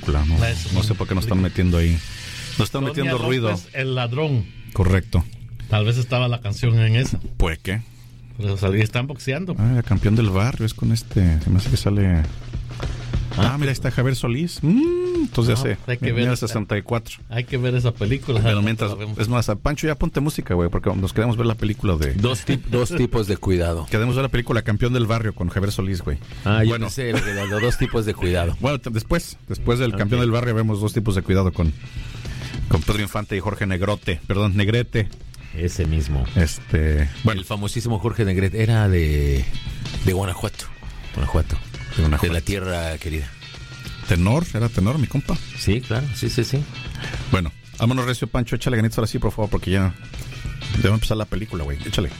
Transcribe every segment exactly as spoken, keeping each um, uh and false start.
película. No, no sé por qué nos están metiendo ahí. Nos están Sonia metiendo López, ruido. El ladrón. Correcto. Tal vez estaba la canción en esa. ¿Pues qué? Pero salí, están boxeando. Ah, campeón del barrio, es con este. Se me hace que sale. Ah, mira, ahí está Javier Solís. Mm, entonces No, ya sé. hay que Mira, ver sesenta y cuatro. Hay que ver esa película. Pero mientras, es más, a Pancho ya ponte música, güey, porque nos queremos ver la película de... Dos, tip, dos tipos de cuidado. Queremos ver la película Campeón del Barrio con Javier Solís, güey. Ah, yo bueno. pensé lo que de los dos tipos de cuidado. Bueno, t- después, después del Okay. Campeón del Barrio vemos dos tipos de cuidado con, con Pedro Infante y Jorge Negrote, perdón, Negrete. Ese mismo. Este, bueno, El famosísimo Jorge Negrete era de, de Guanajuato. Guanajuato. De Guanajuato. De la tierra querida. tenor, era tenor, mi compa. Sí, claro, sí, sí, sí. Bueno, vámonos recio, Pancho, échale ganitos ahora sí, por favor, porque ya debe empezar la película, güey. Échale.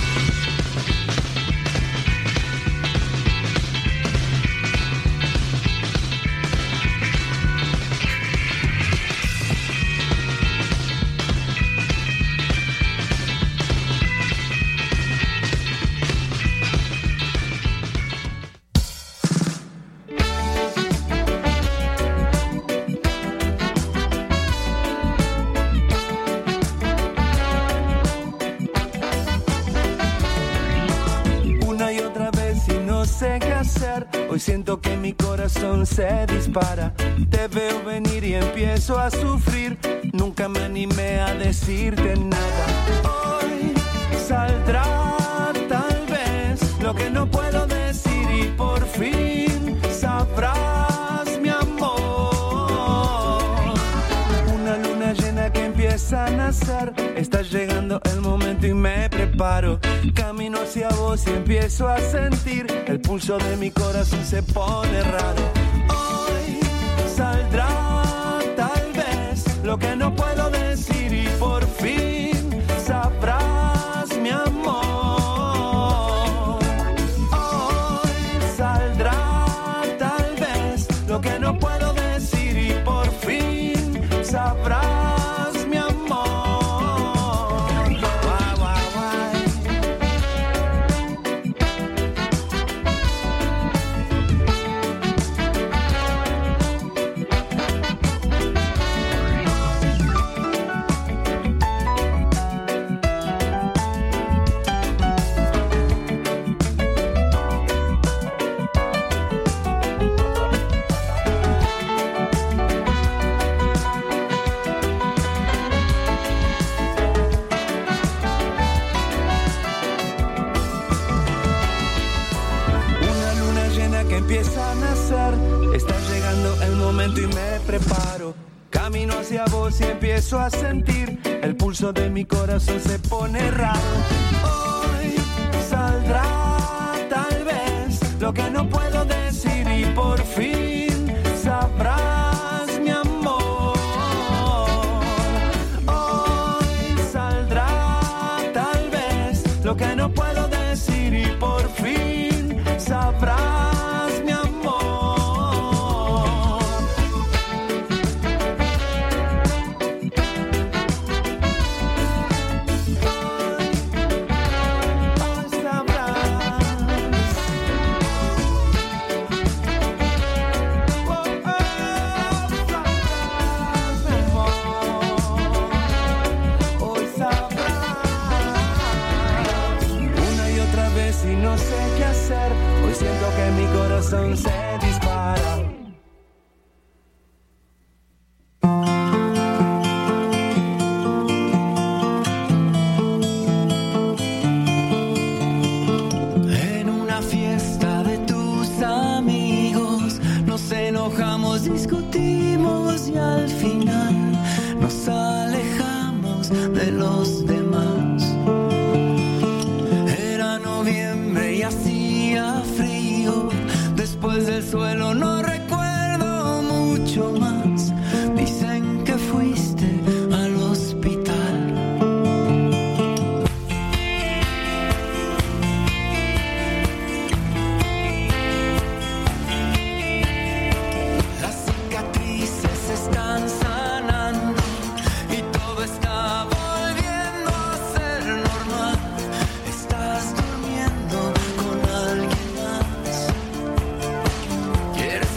Hoy siento que mi corazón se dispara. Te veo venir y empiezo a sufrir. Nunca me animé a decirte nada. Hoy saldrá tal vez lo que no puedo decir y por fin sabrás mi amor. Una luna llena que empieza a nacer. Está llegando el momento y me preparo. Camino hacia vos y empiezo a sentir el pulso de mi corazón se pone raro. Hoy saldrá tal vez lo que no puedo decir y por fin sabrás mi amor. Hoy saldrá tal vez lo que no puedo decir y por fin sabrás. Y me preparo, camino hacia vos y empiezo a sentir el pulso de mi corazón se pone raro. Hoy saldrá tal vez lo que no puedo decir y por fin sabrás mi amor. Hoy saldrá tal vez lo que no puedo decir y por fin sabrás mi amor. Hoy siento que mi corazón se dispara. En una fiesta de tus amigos nos enojamos, discutimos y al final nos alejamos de los demás. Era noviembre y hacía frío. Después del suelo no recuerdo mucho más. Dicen que fuiste al hospital. Las cicatrices están sanando y todo está volviendo a ser normal. Estás durmiendo con alguien más. Quieres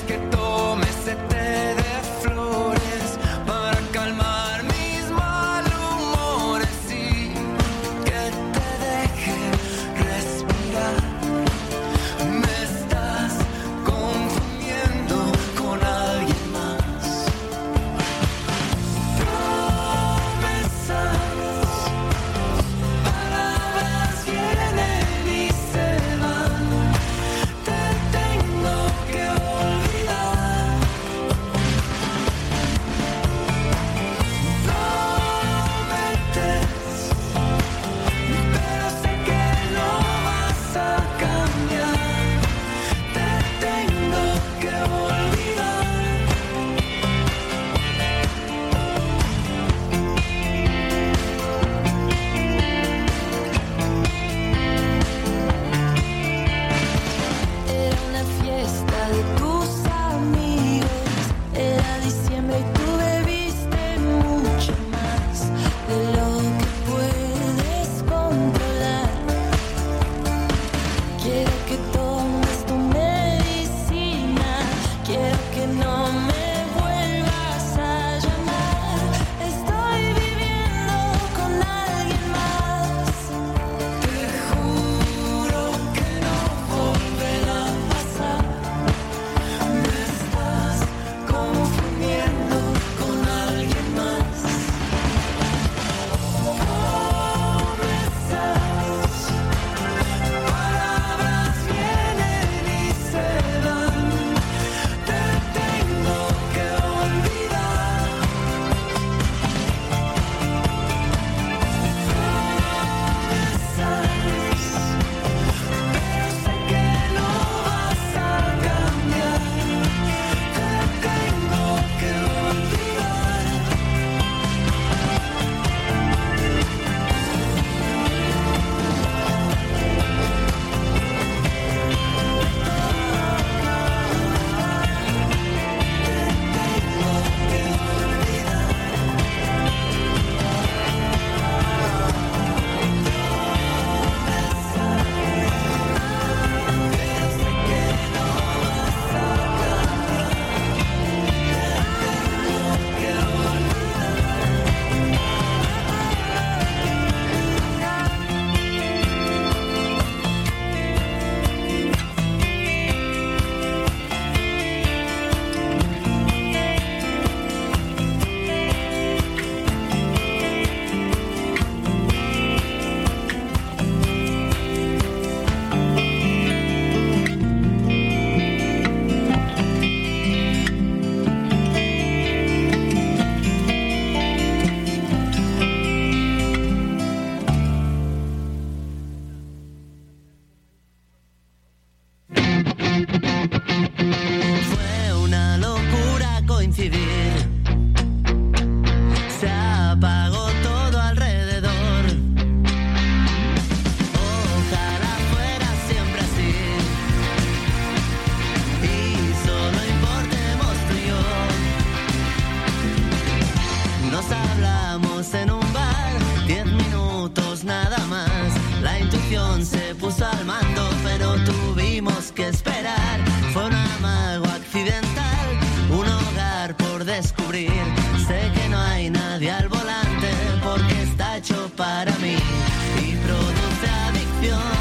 descubrir. Sé que no hay nadie al volante porque está hecho para mí y produce adicción.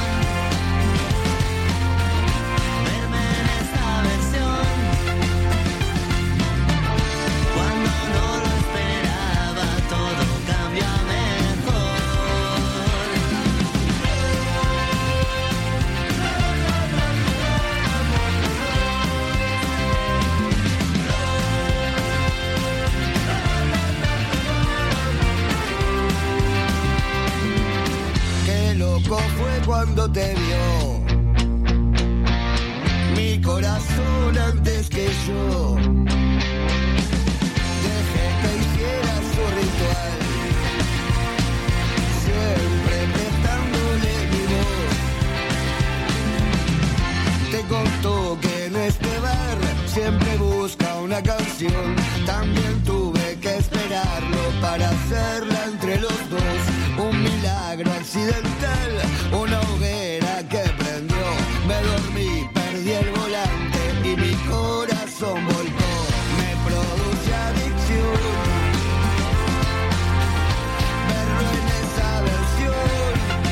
Verme en esta versión cuando no lo esperaba, todo cambia mejor. Qué loco fue cuando te vio mi corazón antes que yo. Dejé que hiciera su ritual, siempre prestándole mi voz. Te contó que en este bar siempre busca una canción. También tuve que esperarlo para hacerla entre los dos. Un milagro accidental, una hoguera que prendió. Me dormí, perdí el volante y mi corazón volcó. Me produce adicción verlo en esa versión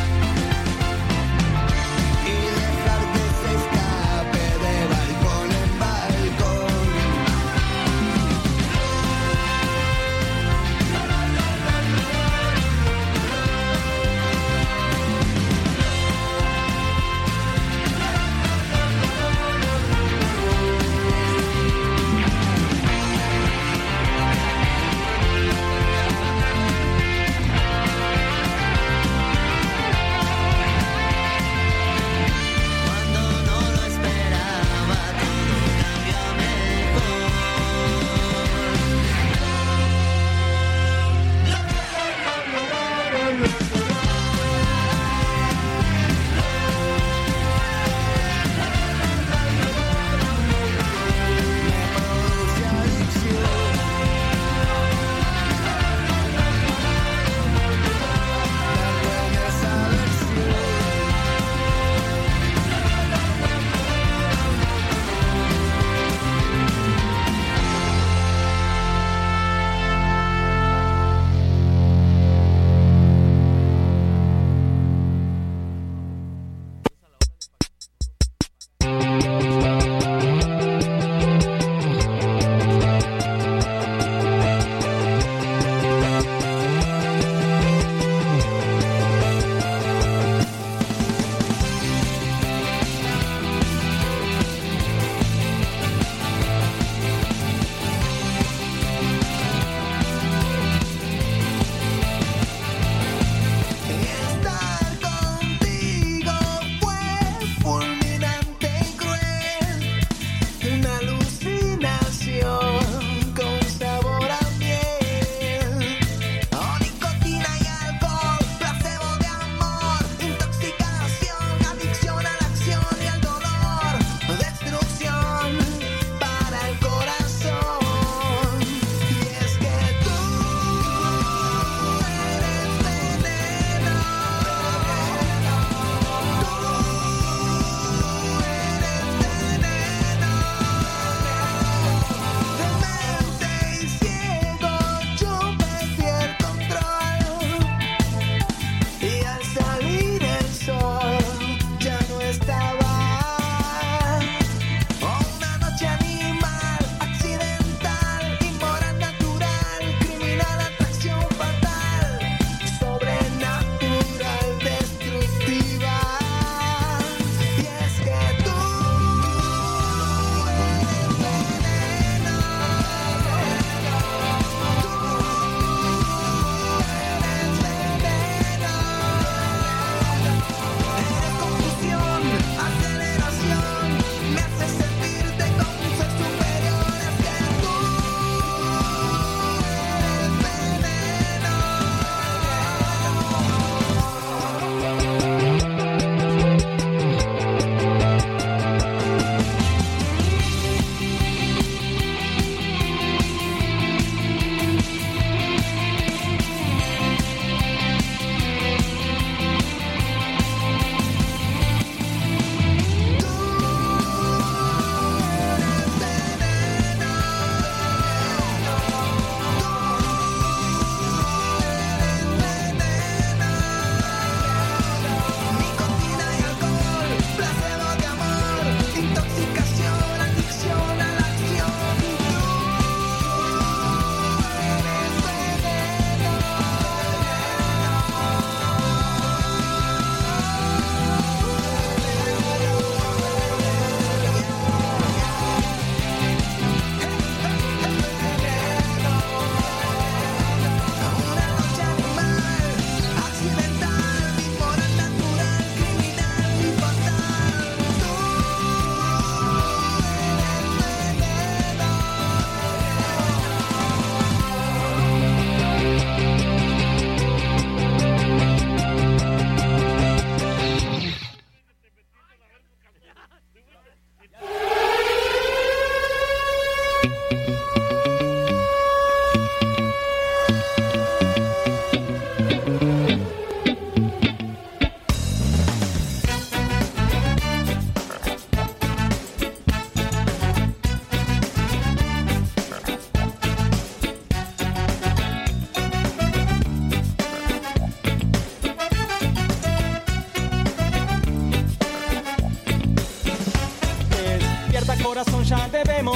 y dejar que se escape de balcón en balcón.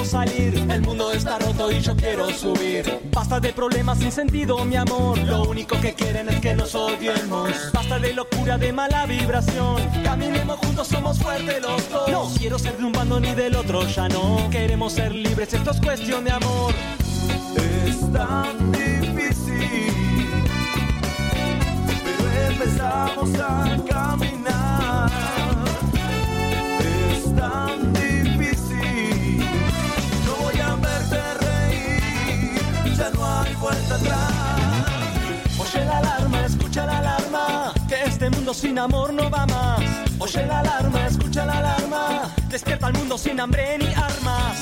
salir. El mundo está roto y yo quiero subir. Basta de problemas sin sentido, mi amor. Lo único que quieren es que nos odiemos. Basta de locura, de mala vibración. Caminemos juntos, somos fuertes los dos. No quiero ser de un bando ni del otro, ya no. Queremos ser libres, esto es cuestión de amor. Es tan difícil, pero empezamos a caminar. Es tan difícil, no voy a verte reír, ya no hay vuelta atrás. Oye la alarma, escucha la alarma, que este mundo sin amor no va más. Oye la alarma, escucha la alarma, despierta al mundo sin hambre ni armas.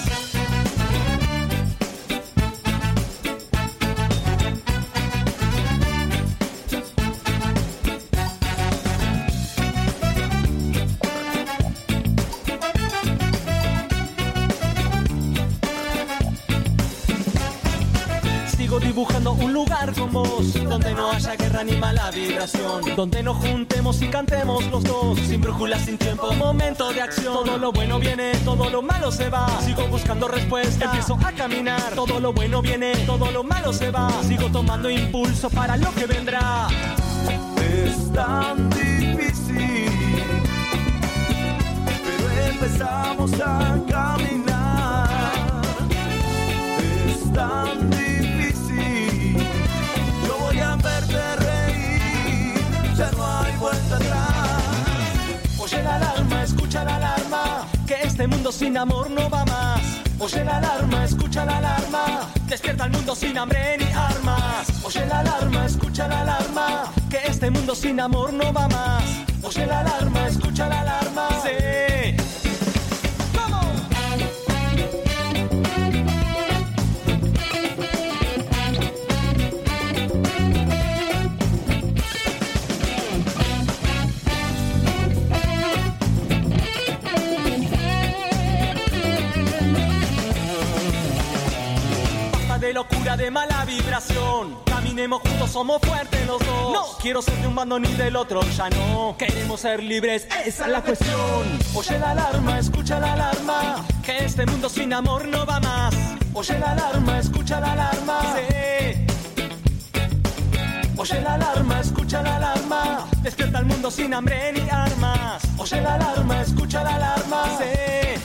Dibujando un lugar con vos, donde no haya guerra ni mala vibración, donde nos juntemos y cantemos los dos, sin brújula, sin tiempo, momento de acción. Todo lo bueno viene, todo lo malo se va. Sigo buscando respuesta, empiezo a caminar. Todo lo bueno viene, todo lo malo se va. Sigo tomando impulso para lo que vendrá. Es tan difícil, pero empezamos a caminar. Es tan difícil, verte reír, ya no hay vuelta atrás. Oye la alarma, escucha la alarma, que este mundo sin amor no va más. Oye la alarma, escucha la alarma, despierta el mundo sin hambre ni armas. Oye la alarma, escucha la alarma, que este mundo sin amor no va más. Oye la alarma, escucha la alarma, sí. De locura, de mala vibración, caminemos juntos, somos fuertes los dos. No quiero ser de un bando ni del otro, ya no. Queremos ser libres, esa es la cuestión. Oye la alarma, escucha la alarma, que este mundo sin amor no va más. Oye la alarma, escucha la alarma, sí. Oye la alarma, escucha la alarma, despierta el mundo sin hambre ni armas. Oye la alarma, escucha la alarma, sí.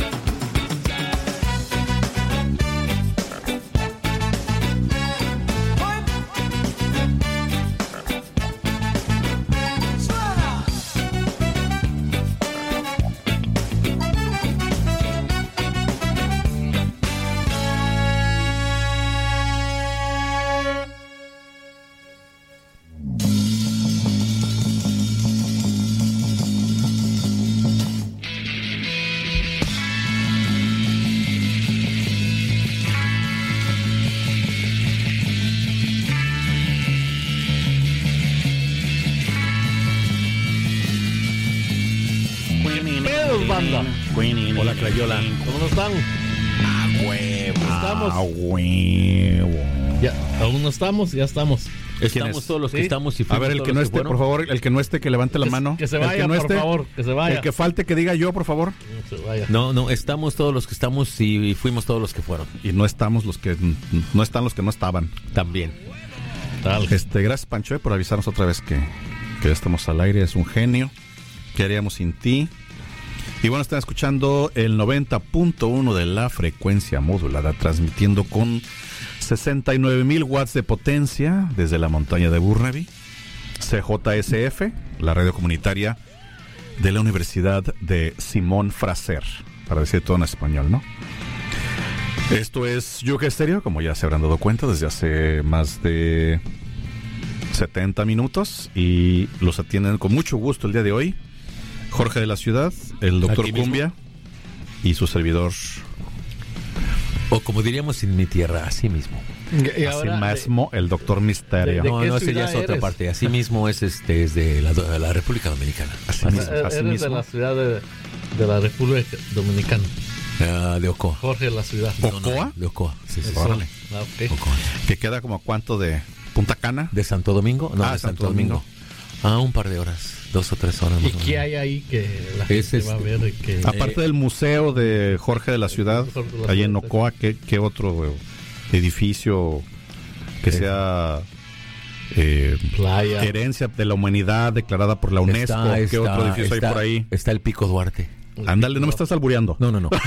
Banda. Hola, Crayola. ¿Cómo están? A huevo. Estamos. A huevo. Ya, aún no estamos, ya estamos. Estamos todos los que ¿Sí? estamos y A ver, el que no esté, por favor, el que no esté, que levante la Que- mano. que se El vaya, no por esté, favor, que se vaya. El que falte, que diga yo, por favor. Se vaya. No, no, estamos todos los que estamos y fuimos todos los que fueron. Y no estamos los que no están los que no estaban. También. Tal. Este, gracias, Pancho, por avisarnos otra vez que, que ya estamos al aire. Es un genio. ¿Qué haríamos sin ti? Y bueno, están escuchando el noventa punto uno de la frecuencia modulada, transmitiendo con sesenta y nueve mil watts de potencia desde la montaña de Burnaby. C J S F, la radio comunitaria de la Universidad de Simón Fraser, para decir todo en español, ¿no? Esto es Yuca Estéreo, como ya se habrán dado cuenta, desde hace más de setenta minutos, y los atienden con mucho gusto el día de hoy Jorge de la Ciudad, el doctor Cumbia y su servidor. O como diríamos en mi tierra, así mismo. Y Así ahora, mismo, el doctor Misterio. de- No, qué no, ese ya ciudad es otra eres? parte. Así mismo es este es de la, de la República Dominicana. Así eh, mismo, eres así de mismo. la ciudad de, de la República Dominicana. Ah, de Ocoa. Jorge de la ciudad. No, no, ¿Ocoa? de Ocoa. Sí, sí, sí. Órale. Ah, ok. Ocoa. Que queda como a cuánto de Punta Cana. ¿De Santo Domingo? No, Ah, de Santo Santo Domingo. Domingo. Ah, un par de horas. dos o tres horas. ¿Y más o qué menos. hay ahí que la Es gente va a este- ver? Y que, Aparte del museo de Jorge de la Ciudad, Jorge de la allí en Ciudad. Ocoa, ¿qué, qué otro eh, edificio que sea eh, playa. herencia de la humanidad declarada por la UNESCO? Está- ¿Qué está- otro edificio está- hay por ahí? Está el Pico Duarte. Ándale, no me estás albureando. No, no, no.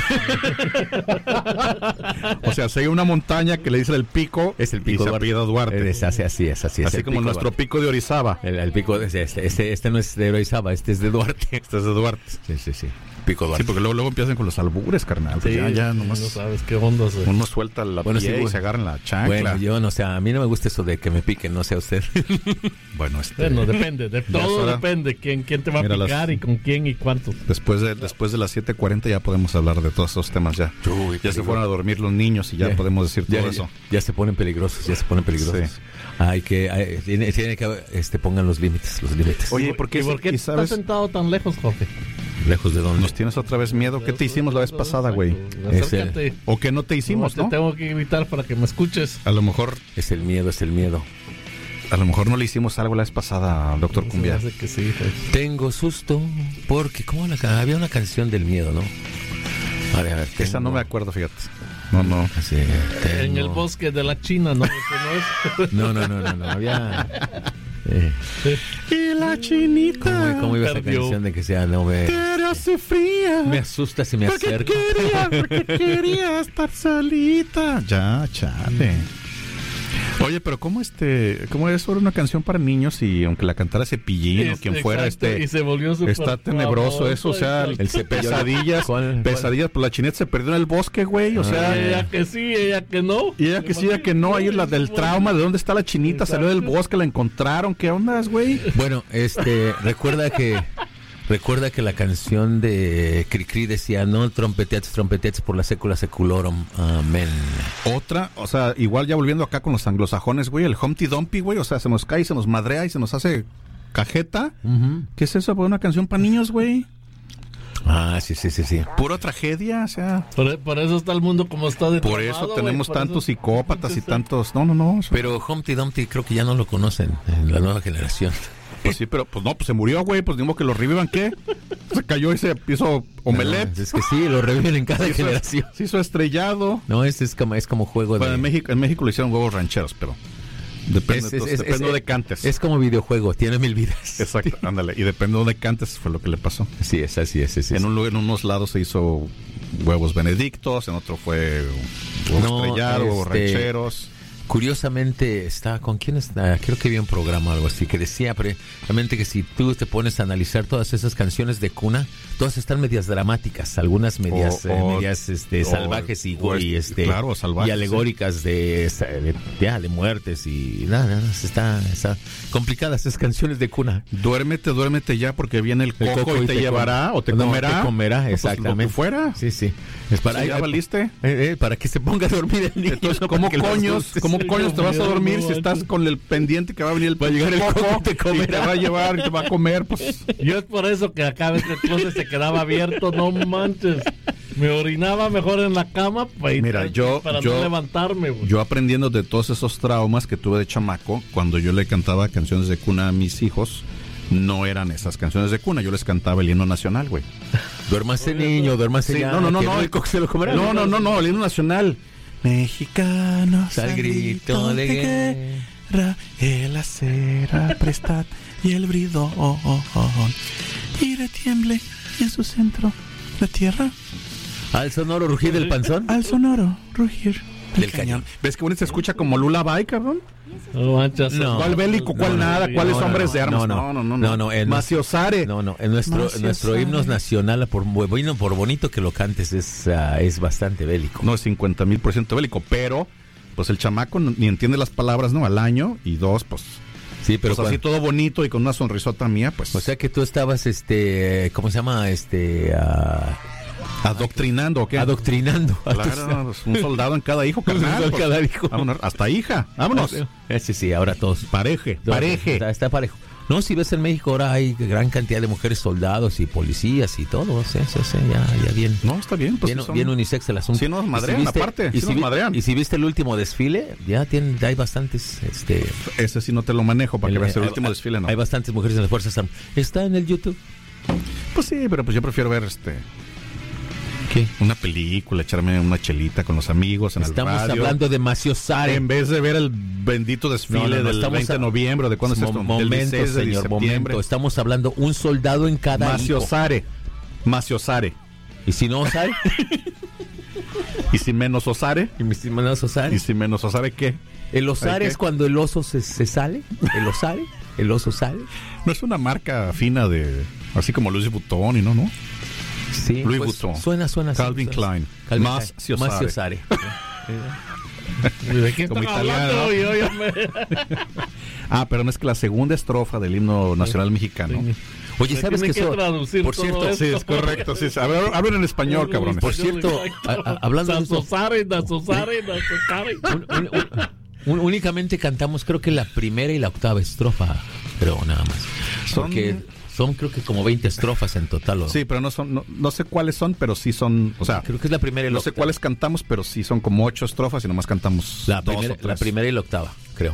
O sea, si hay una montaña que le dice el pico, Es el y Pico se Duarte. apellida Duarte. Es así, así es, así es. Así el como Pico nuestro Duarte. pico de Orizaba. El, el pico, este, este, este no es de Orizaba, este es de Duarte. Este es de Duarte. Sí, sí, sí. Pico Duarte. Sí, porque luego, luego empiezan con los albures, carnal. Pues Sí, ya, ya, nomás no sabes qué onda. se- uno suelta la Bueno, pie sí, y güey. se agarran la chancla. Bueno, yo no sé, a mí no me gusta eso de que me piquen, no sé a usted. Bueno, este, Bueno, depende, de, Ya es todo hora. depende. ¿Quién, quién te va Mira, a picar las- y con quién y cuántos? después de después de las siete cuarenta ya podemos hablar de todos esos temas ya. Uy, Ya se peligro. fueron a dormir los niños y ya, Ya. podemos decir Ya, todo ya, eso. ya se ponen peligrosos, ya se ponen peligrosos. Sí. Hay que, hay- tiene, tiene que, este, pongan los límites, los límites. Oye, ¿por qué, ¿Y por qué y estás sabes, sentado tan lejos, Jorge? Lejos de donde. nos tienes otra vez miedo? ¿Qué te hicimos la vez pasada, güey? Acércate. ¿O qué no te hicimos, No, no? te tengo que gritar para que me escuches. A lo mejor Es el miedo, es el miedo. a lo mejor no le hicimos algo la vez pasada, doctor Se me Cumbia. hace que sí, pues. Tengo susto porque, ¿cómo la ca- había una canción del miedo, ¿no? A ver, a ver. Esa no tengo- me acuerdo, fíjate. No, no. Así, En tengo- el bosque de la China, ¿no? Ese no es. No, no, no, no, no. Había. eh, Y la chinita ¿Cómo, cómo iba esa Perdió. canción de que sea no me, pero se fría. me asusta si me Porque acerco? quería, porque quería estar solita. Ya, chale. Oye, pero ¿cómo este, cómo es sobre una canción para niños y aunque la cantara Cepillín o Es- quien fuera, exacto, este, y se volvió súper está tenebroso famoso, eso, o sea, exacto. El cepillo. pesadillas, ¿Cuál- cuál? pesadillas, pues la chineta se perdió en el bosque, güey, o sea, Ella que sí, ella que no. y ella que sí, ella que no, ahí la del trauma, de dónde está la chinita, salió del bosque, la encontraron, ¿qué ondas, güey? Bueno, este, recuerda que recuerda que la canción de Cricri decía no trompeteates, trompeteates por la secula seculorum, amén. Otra, o sea, igual ya volviendo acá con los anglosajones, güey, el Humpty Dumpty, güey, o sea, se nos cae, se nos madrea y se nos hace cajeta. ¿Qué es eso? ¿Por una canción para niños, güey? Ah, sí, sí, sí, sí. Pura tragedia, o sea. Por, por eso está el mundo como está de Por eso tenemos tantos psicópatas y tantos. No, no, no. o sea, Pero Humpty Dumpty creo que ya no lo conocen en la nueva generación. Pues sí, pero pues no, pues se murió, güey. Pues digo que lo revivan, ¿qué? Se cayó y se hizo omelette. No, es que sí, lo reviven en cada se, hizo, generación. se hizo estrellado. No, es, es, como, es como juego de... Bueno, en México, en México le hicieron huevos rancheros, pero depende, es, de, es- es- depende es- de cantes. Es como videojuego, tiene mil vidas. Exacto, ándale. Y depende de dónde cantes, fue lo que le pasó. Sí, es así, es, es, es. En, un, lugar- en unos lados se hizo huevos benedictos, en otro fue huevos No, estrellados, huevos este, rancheros. Curiosamente, está, ¿con quién está? Creo que vi un programa o algo así que decía precisamente que si tú te pones a analizar todas esas canciones de cuna, todas están medias dramáticas, algunas medias, O- eh, o- medias este, o- salvajes y, o y, es- este, claro, salvajes, y alegóricas de, de, ya, de muertes y nada, nada, está, está complicadas esas canciones de cuna. Duérmete, duérmete ya porque viene el El coco, coco y y te, te llevará com- o te no, comerá. te comerá, No, pues, exactamente. lo que fuera. Sí, sí. Es para, Sí, ya ay, valiste. eh, eh, para que se ponga a dormir el niño. Entonces, no ¿cómo para que lo coños, asustes. cómo coños te vas a dormir No si manches. estás con el pendiente que va a venir el Va a llegar el coco coco y te y comerá. te va a llevar y te va a comer? Pues Yo es por eso que acá a veces el closet se quedaba abierto, no manches. Me orinaba mejor en la cama para, ir- Mira, yo- para yo- no levantarme, güey. yo aprendiendo de todos esos traumas que tuve de chamaco, cuando yo le cantaba canciones de cuna a mis hijos, no eran esas canciones de cuna, yo les cantaba el himno nacional, güey. Duérmase niño, duérmase Sí, ya. no, no, no, que no. el coco se lo comerá. No, no, no, no, el himno nacional. Mexicanos Al grito de guerra, el acera prestad y el bridón, y retiemble en su centro la tierra Al sonoro rugir del panzón. al sonoro rugir Del cañón. ¿Ves que uno se escucha como lullaby, cabrón? No manches. No. ¿Cuál bélico, cuál no, nada? no, ¿Cuáles no, hombres no, de armas? no, No, no, no. no, no, en- Maciosare. No, no, en nuestro, Maciosare. nuestro himno nacional, por bueno, por bonito que lo cantes, es, ah, es bastante bélico. No es cincuenta mil por ciento bélico, pero pues el chamaco no- ni entiende las palabras, ¿no? Al año, y dos, pues, Sí, pero pues así cuando- todo bonito y con una sonrisota mía, pues o sea que tú estabas, este, ¿cómo se llama? Este, ah, adoctrinando, ¿o qué? adoctrinando. a tus- Claro, pues, un soldado en cada hijo, carnal. soldado en pues, cada hijo. Vámonos, hasta hija, vámonos. Ese sí, ahora todos. Pareje, Todos, pareje. Está, está parejo. No, si ves en México ahora hay gran cantidad de mujeres soldados y policías y todo, sí, sí, sí, ya, ya bien. No, está bien. Pues bien, sí son... bien unisex el asunto. Sí nos madrean, ¿Y si viste, aparte, y sí si nos madrean. Y si viste el último desfile, ya tienen, hay bastantes, este... Ese sí no te lo manejo para que el, veas el hay, último desfile, ¿no? Hay bastantes mujeres en las Fuerzas Armadas. Está en el YouTube. Pues sí, pero pues yo prefiero ver este... ¿Qué? Una película, echarme una chelita con los amigos en Estamos el radio. hablando de Maciosare. En vez de ver el bendito desfile No, no, no, del veinte de noviembre, ¿de cuándo es esto? Momento, Del dieciséis de señor, septiembre. momento. Estamos hablando un soldado en cada Maciosare. Maciosare. ¿Y si no osare? ¿Y si menos osare? ¿Y si menos osare? ¿Y si menos osare qué? ¿El osare ¿Qué? es cuando el oso se, se sale? ¿El osare? ¿El oso sale? No es una marca fina de... Así como Louis Vuitton y no, ¿no? Sí, Louis pues, Vuitton. Suena, suena así. Calvin suena Klein. así. Calvin Más Klein. Ciosare. Más Ciosare. ¿De qué Como están italiano, hablando? ¿no? Yo, yo me... Ah, pero no es que la segunda estrofa del himno nacional mexicano. Sí. Oye, Se ¿sabes tiene que que eso? traducir Por todo cierto, esto. Sí, es correcto. Sí, sí. A ver, hablen en español, cabrones. Por cierto, a- a- hablando de eso, Nasosare, nasosare, nasosare. un- un- un- un- únicamente cantamos creo que la primera y la octava estrofa, creo nada más. Son- Porque son creo que como veinte estrofas en total. ¿o? Sí, pero no son, no, no sé cuáles son, pero sí son, o sea, Creo que es la primera y la no sé octava. cuáles cantamos, pero sí son como ocho estrofas y nomás cantamos La dos primera, o tres. la primera y la octava, creo.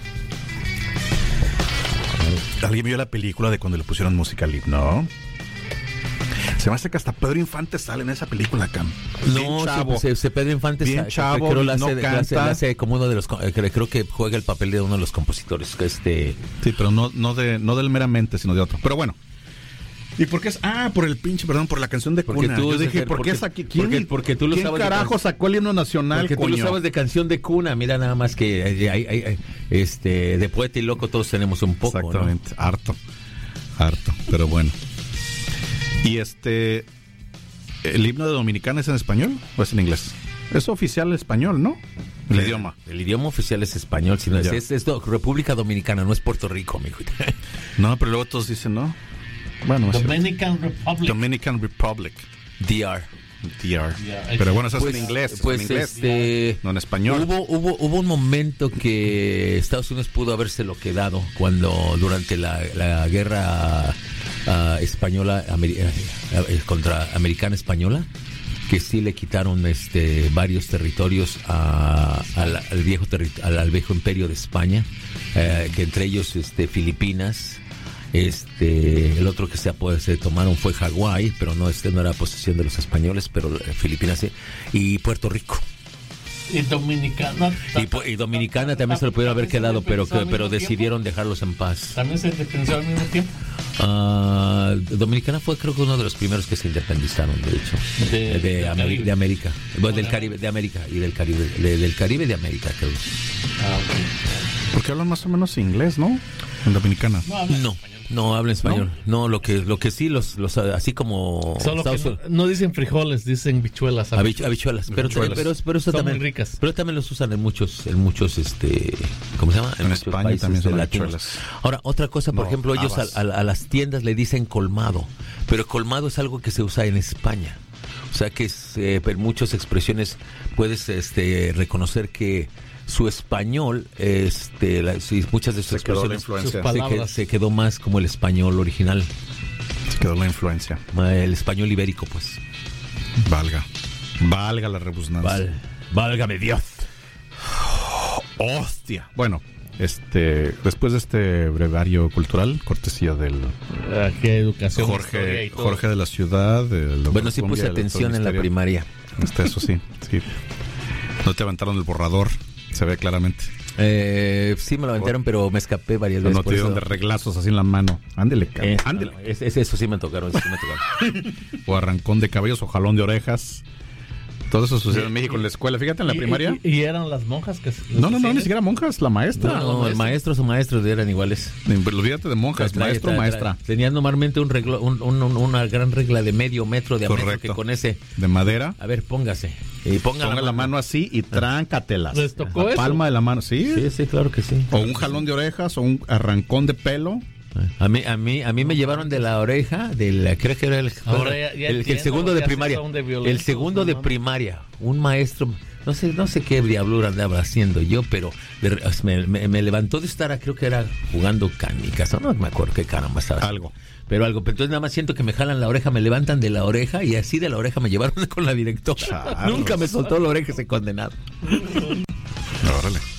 ¿Alguien vio la película de cuando le pusieron música al himno? Se me hace que hasta Pedro Infante sale en esa película, Cam. Bien No, chavo. se, se, se Pedro Infante Bien sa- chavo, creo, la no hace, la hace- canta. la hace como uno de los co- eh, creo, creo que juega el papel de uno de los compositores, que este Sí, pero no, no de, no del meramente, sino de otro. Pero bueno. ¿Y por qué es? Ah, por el pinche, perdón, por la canción de Porque Cuna. tú, Yo dije, ¿por porque- qué es aquí? ¿Quién, porque- porque tú lo ¿quién sabes de carajo can- sacó el himno nacional, porque tú coño? lo sabes de canción de cuna, mira nada más que eh, hay- hay- hay, este de poeta y loco todos tenemos un poco, ¿no? Exactamente, harto, harto, pero bueno. Y este, ¿el himno de Dominicana es en español o es en inglés? Es oficial español, ¿no? El idioma. El idioma oficial es español, sino es, Ya. es, es do- República Dominicana, no es Puerto Rico, amigo. No, pero luego todos dicen, ¿no? Bueno, es Dominican Republic. Dominican Republic, D R. D R. Yeah, Pero bueno, eso Pues, es en inglés, eso pues es en inglés, este no en español. Hubo, hubo, hubo un momento que Estados Unidos pudo habérselo quedado cuando durante la, la guerra ah, española ameri- eh, eh, contra americana española, que sí le quitaron este varios territorios a- al, al viejo terri- al, al viejo imperio de España, eh, que entre ellos este Filipinas. Este, el otro que se, pues, se tomaron fue Hawái, pero no, este no era posesión de los españoles, pero eh, Filipinas sí, y Puerto Rico. Y Dominicana. Y, pu- y Dominicana también se lo pudieron haber quedado, pero que, pero decidieron dejarlos en paz. También se independizó al mismo tiempo. Ah, Dominicana fue creo que uno de los primeros que se independizaron, de hecho, De- de, del Ameri- Caribe. de América, bueno, del Caribe, de América y del Caribe, de- del Caribe de América, creo. Ah, ok. Porque hablan más o menos inglés, ¿no? En Dominicana. No, habla No, español. no habla español. No, lo que lo que sí los los así como Solo que Estados no, Unidos- no dicen frijoles, dicen bichuelas. Habichu- habichuelas, pero, Habichuelas. pero, pero eso Son también muy ricas. pero también los usan en muchos en muchos este ¿cómo se llama? En muchos España países también son latinos. habichuelas. Ahora, otra cosa, por No, ejemplo, ellos a, habas. a- a las tiendas le dicen colmado, pero colmado es algo que se usa en España. O sea que es, eh, en muchas expresiones puedes este reconocer que su español, este, la- sí, muchas de sus Se quedó la expresiones influencia. se que- Palabras. se quedó más como el español original, Se quedó la influencia. el español ibérico, pues. Valga. Valga la rebusnancia. Val, válgame Dios. Hostia. Bueno, este, después de este brevario cultural, cortesía del Aquí hay educación. historia Jorge, y todo. Jorge de la ciudad. del doctor Bueno, sí Cumbia, puse del doctor atención en la Misterio. primaria. Este, eso sí, sí. No te aventaron el borrador, se ve claramente. Eh, sí me lo aventaron, pero me escapé varias veces. No te por dieron eso. de reglazos así en la mano. Ándele, cabrón. Eh, Ándele. no, es- es- eso sí me tocaron, eso sí me tocaron. O arrancón de cabellos o jalón de orejas. Todo eso sucede en México en la escuela. Fíjate en la Y- primaria. Y, y eran las monjas que. No, no, no, ni siquiera monjas, la maestra. No, no, el maestro o maestros eran iguales. Olvídate de monjas, Trae- maestro o trae- maestra. trae- Tenían normalmente un reglo, un- un- un- una gran regla de medio metro de diámetro Correcto. que con ese, De madera. a ver, póngase. Y ponga, Ponga la mano así y tráncatelas. ¿Les tocó La eso? palma de la mano, ¿sí? Sí, sí, claro que sí. O un jalón de orejas o un arrancón de pelo. A mí, a mí, a mí me llevaron de la oreja, de la, creo que era el, Ahora ya- ya el, el entiendo segundo por de qué primaria, así son de violentos, el segundo no de mames. primaria, un maestro no sé, no sé qué diablura andaba haciendo yo, pero de, me, me, me levantó de estar, creo que era jugando canicas, no, no me acuerdo qué caramba estaba haciendo. Algo. Pero algo, pero entonces nada más siento que me jalan la oreja, me levantan de la oreja y así de la oreja me llevaron con la directora. Charros. Nunca me soltó la oreja ese condenado. Órale.